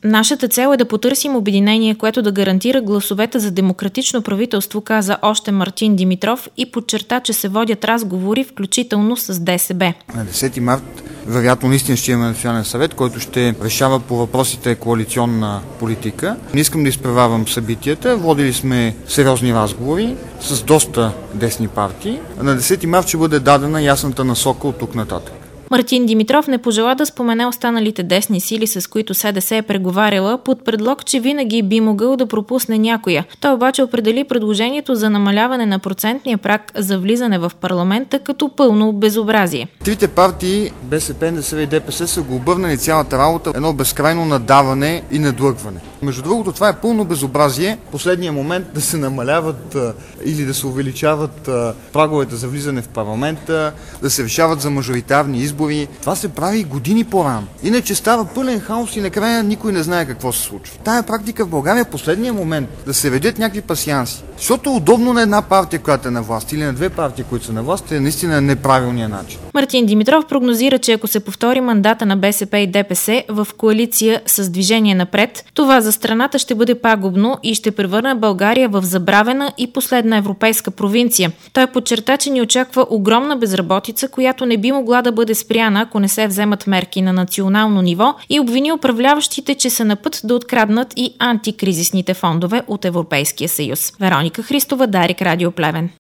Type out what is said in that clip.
Нашата цел е да потърсим обединение, което да гарантира гласовете за демократично правителство, каза още Мартин Димитров и подчерта, че се водят разговори, включително с ДСБ. На 10 март вероятно наистина ще имаме национален съвет, който ще решава по въпросите коалиционна политика. Не искам да изпреварвам събитията. Водили сме сериозни разговори с доста десни партии. На 10 март ще бъде дадена ясната насока от тук нататък. Мартин Димитров не пожела да спомене останалите десни сили, с които СДС е преговаряла, под предлог, че винаги би могъл да пропусне някоя. Той обаче определи предложението за намаляване на процентния праг за влизане в парламента като пълно безобразие. Трите партии, БСП, НДСВ и ДПС, са го обърнали цялата работа едно безкрайно надаване и надлъгване. Между другото, това е пълно безобразие. Последния момент да се намаляват или да се увеличават праговете за влизане в парламента, да се решават за мажоритарни избори. Това се прави години по-рано. Иначе става пълен хаос и накрая никой не знае какво се случва. Тая практика в България е последния момент да се ведят някакви пасианси. Защото е удобно на една партия, която е на власт, или на две партии, които са на власт, е наистина неправилният начин. Мартин Димитров прогнозира, че ако се повтори мандата на БСП и ДПС в коалиция с Движение напред, това за страната ще бъде пагубно и ще превърне България в забравена и последна европейска провинция. Той подчерта, че ни очаква огромна безработица, която не би могла да бъде спряна, ако не се вземат мерки на национално ниво, и обвини управляващите, че са на път да откраднат и антикризисните фондове от Европейския съюз. Вероника Христова, Дарик, Радио Плевен.